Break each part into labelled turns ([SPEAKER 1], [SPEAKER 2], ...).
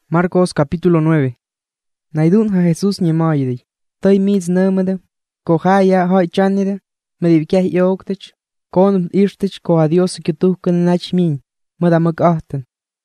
[SPEAKER 1] Marcos capítulo 9. Naidun ha Jesús ñemaydi. Tay mids nëmede. Ko haya hoy chanide. Medibikah yoktich. Konum irtich ko a Dios que tu kan nach min. Madamak ahten.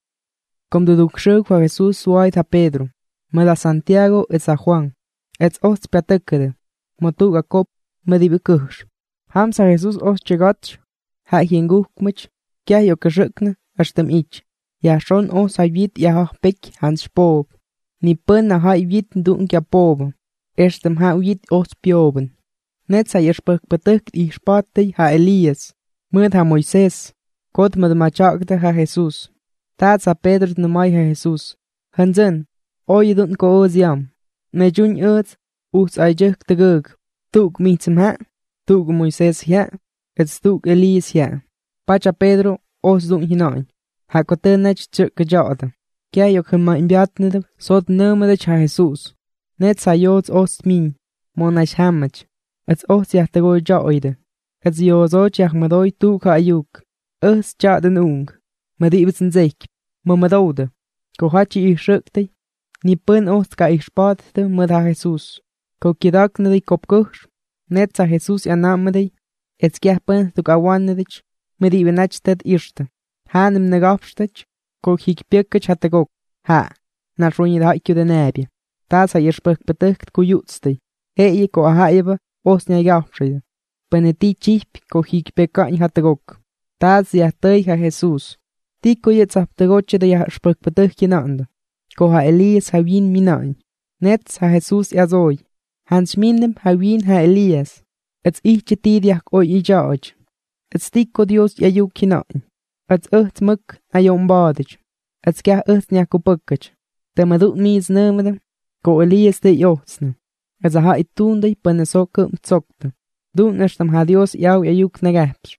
[SPEAKER 1] Kom de dukshuk ha Jesús suait ha Pedro. Mada Santiago et a Juan. Et ots piatekede. Motu a kop medibikush. Hamsa Jesús os chegotch. Ha hingukmich. Kya yo kashukne. Ashtem ich. Ja schon os ha vit ja ha pek hans spob. Ni pen na ha vit dun kya pob. Erstem ha vit os pioben. Net sa yerspek betukt I spate ha Elias. Mud ha Moises. Kot med machakte ha Jesús. Tat sa Pedro numai ha Jesús. Hanzen. Oy dun ko oziam. Me jun earth. Us ajek te gug. Tuk mitsem ha. Tuk Moises ha. Et stuk Elias ha. Pacha Pedro os dun hinain. Ha kotenech chuk jada. Kya yo kema imbiatnede sot numede cha Jesús. Net sa yots ost min. Monach hamach. Et ost yahtego jaoide. Et yozo chachmadoi tu ka ayuk. Es jaden ung. Medibitsen zeik. Mamadode. Ko hachi I shukte. Ni pen ost ka I spatde meda Jesús. Ko kidaknede kopkush. Net sa Jesús yanamede. Et skjapen tuk awanedich. Medibenach ted irste. Hanem negafstech, ko hikpekech hategok. Ha, na runid haikju de nebje. Tas ha yerspek betucht ko jutste. Hei ko ahaiba, os negafstede. Peneti chip ko hikpekany hategok. Tas yahtei ha Jesús. Tiko yets haptegoche de yerspek betucht genande. Ko ha Elias ha wien minain. Nets ha Jesús azoi. Hans mindem ha wien ha Elias. Et ichtje tidiak oi ijaoj. Et stikko Dios yajuk hinain. Et earth muk a yon badich. Et skja earth nyako bukkach. Te madut mis numede. Ko Elias de jotsne. Et a ha itunde pene sokke tsokte. Doen estam ha Dios jau juk negaps.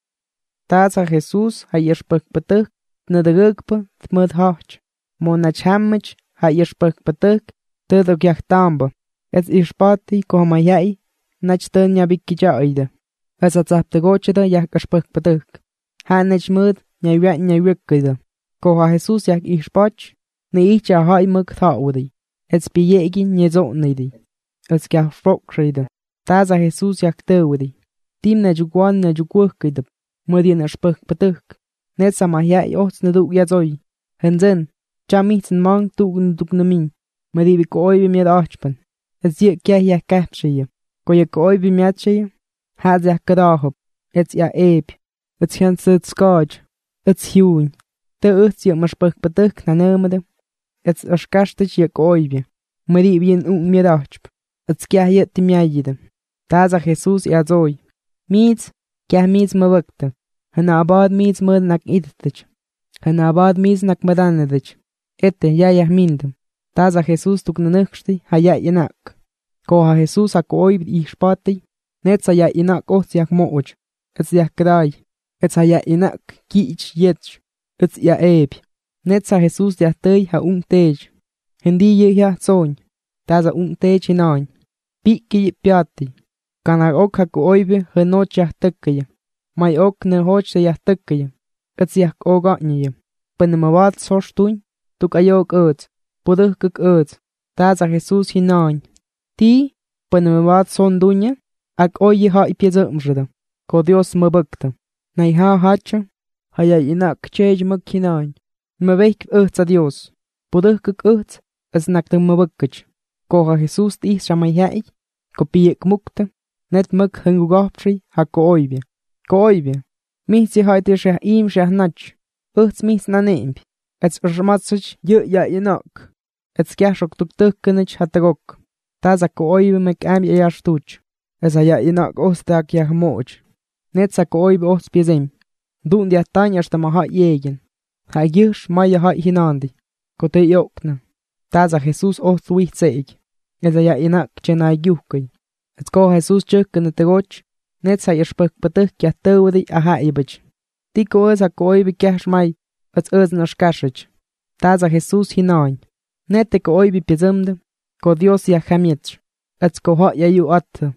[SPEAKER 1] Taas ha Jesús ha yerspek betuk. Ne de rugpe tmud hach. Monach hammich ha yerspek betuk. Te do gjach tamba. Et irspati ko ma jai. Nach ten jabiki jaide. Et a zapte gochede jak erspek betuk. Hanech mud, nyawikide. Ko ha Jesús yak ispach, ne icha hai muk thaudi. Et spiegi nyezotnidi. Et skja frokride. Taza Jesús yak teudi. Tim ne jugwan ne jugwukide. Mudien erspek betuk. Net sa ma jai ots ne duk yazoi. Henzen, jamitsen mang tugen duknamin. Medibi ko oibi miad achpen. Et zik kja yak kapsje. Ko yak oibi miadsje. Haz yak kadahop. Et ja eep. Het gaan ze het skaj. Het hieuwen. De uits je maar spek betuk na nemede. Het is kastet je koibe. Maar die bien middagsp. Het skja je te mijden. Taza Jesús ja zoi. Miets. Kja miets me wekte. En abad miets me nak idtich. En abad miets nak medanedich. Ette ja mindem. Taza Jesús tuk nenuksti ha ja nak. Ko ha Jesús ha koibe I spati. Net sa ja inak os jak mooj. Het ja krai. Et sa ja inak kiich yetch. Et ja eeb. Net sa Jesús ja tei ha tej. Hendi je ja zoon. Ta sa tej hinain. Piki piati. Kana ok ha koibe genoch ja tekkeje. Mai ok ne hoch se ja tekkeje. Et ja ogatnje. Pen me wat sorstuin. Tuk ayok eut. Poduk kuk eut. Ta sa Jesús hinain. Ti. Pen me wat son dunje. Ak oye ha ipiezumrede. Ko Dios me bukte. Nai ha hacha, ha ja inak chej muk hinain. Me weik earth a Dios. Poduk earth, as nak de me bukkach. Ko ha Jesús ti shamai hai, ko piek mukte, net muk hengugaptri ha ko oibe. Ko oibe. Mihsi ha te shah im shah nach. Earth mis na neemp. Et rmatsich je ja inak. Et skjashok tuk tukkenich ha tegok. Taza ko oibe mek am ja stuch. Es ha ja inak ostak ja moch. Net sa ko oibe os piezem. Doen die tanjas te ma ha jegen. Ha gish ma ja ha hinandi. Ko te jokne. Taza Jesús os wich zeig. Es ja inak chenai gyukei. Et ko Jesús tjukkene te goch. Net sa yerspek betuk ja teudi a ha ibich. Tiko es ha ko oibe kjash mai. Et es na skashich. Taza Jesús hinain. Net te ko oibe piezemde. Ko Dios ja hamietch. Et ko ha ja ju atte.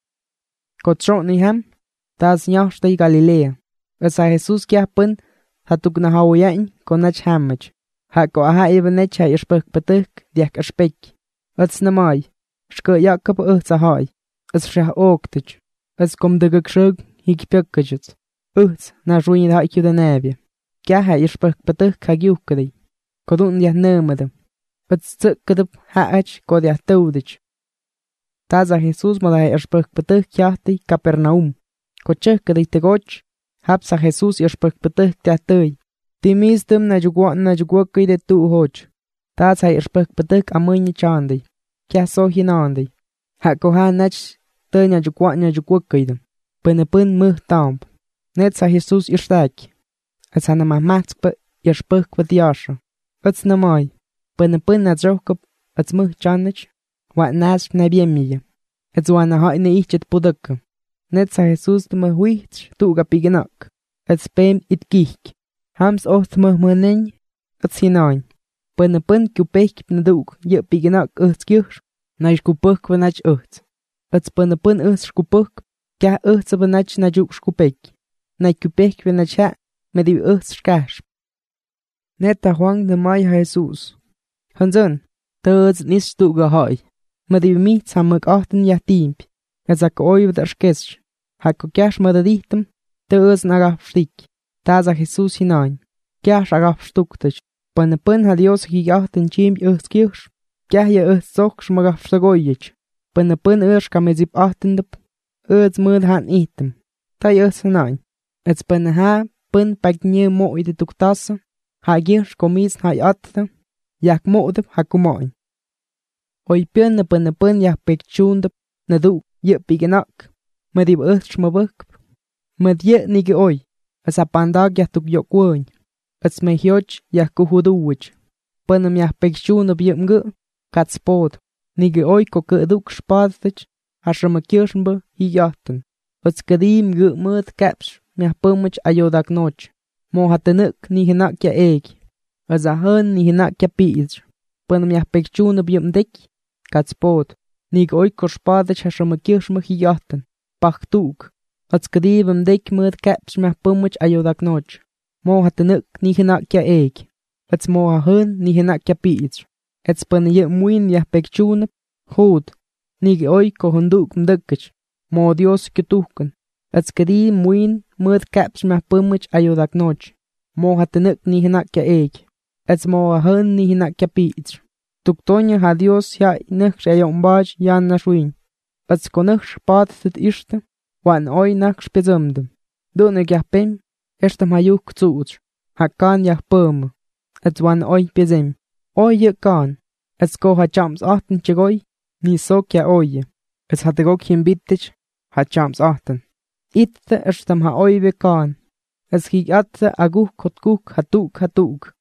[SPEAKER 1] Ko tshoni ham. Tas nyashtai Galilea. Esa Jesús kja pen, hatuk na hawayain, konach hamach. Hako aha ibanech ha ispuk patuk diak aspek. Ats namai. Shko yakap ahai. As shah oktich. As kom de gakshug hikpekajut. Na ruin ha ikju de nevia. Kya ha ispuk patuk hagiukadi. Kodun dia nemade. Ats tsukadub haach kodia taudich. Taza Jesús moda ispuk patuk kyahti Capernaum. Kochekadi tegoch. Hapsa Jesús ispuk patuk teatui. Timistum na jugwaki de tu hoch. Taza ispuk patuk amuny chandi. Kya so hinandi. Hakoha nach tanya jugwaki. Penepun muh tamp. Netza Jesús irstak. Ats hanama matskpa ispuk patiasha. Ats namai. Penepun na jokap ats muh chanich. Wat nas na biemia. Ats wana ha ine ichet pudaka. Netza Jesús de mahuich tuga pigenak. Ats pem it kik. Hams ocht muhmunen. Ats hinain. Penepun kupek pnaduk. Je pigenak utskirch. Na iskupuk vanach ut. Ats penepun utskupuk. Kya utsa vanach na juk skupek. Na kupek vanach ha. Mediv utskash. Neta Juan de Maya Jesús. Hansen. Tøds nis tuga hai. Mediv mi samuk achten ja tiimp. Het zak oi wat erskes. Hako kjash madadichtem. Tøds nagafstik. Taza Jesús hinein. Kjash agafstuktisch. Penepun ha Dios gigachten chimp utskirch. Kjah je utsoks magafstagoyich. Penepun kamezip achtendep. Uts mud han item. Tai hinein. Ets peneha pun pagnye mo ide tuktasa. Ha girsch komis ha atte. Jak modep ha kumoin. Oi penepun jak pekchundep. Na du je pigenak. Medib utsch mabuk. Med je nige oi. As apandag jak tuk jokwoin. Ets me hioch jak kuhuduwich. Penem jak pekchundep jemge. Katspod. Nige oi kokeduk spadtich. Hashamakirschmbe hijachten. Ets kadim ge mud caps. Mia pumich ayodak noch. Mo hatenuk ni hinak ja eeg. As a hun ni hinak ja piij. Penem jak pekchundep jemdik. Katspod. Nig oi korspadich hashamakirschmbe hijachten. Pachtuk. Ets kadivem dik mud caps mia pumich ayodak noch. Mo hatenuk ni hinak ja eeg. Ets mo ha hun ni hinak ja piij. Ets pen je muin ja pekchundep. Goed. Nig oi kohunduk mdukich. Mo Dios ketuken. Ets kadi muin mud caps mia pumich ayodak noch. Mo hatenuk ni hinak ja eeg. Ets mo ha hun ni hinak ja piij. Tuktonya ha Dios ja inach ayombaj ja nashuin. Ets konach spad tit ishte. Wan oi nach spezumdem. Donek ja pem. Estem ha juk tsuuch. Ha kan ja pum. Ets wan oi pezem. Oi je kan. Ets ko ha chams achten chegoi. Ni sok ja oie. Ets ha tegok hien bittich. Ha chams achten. Itte estem ha oi we kan. Ets hig atte aguk kotkuk hatuk.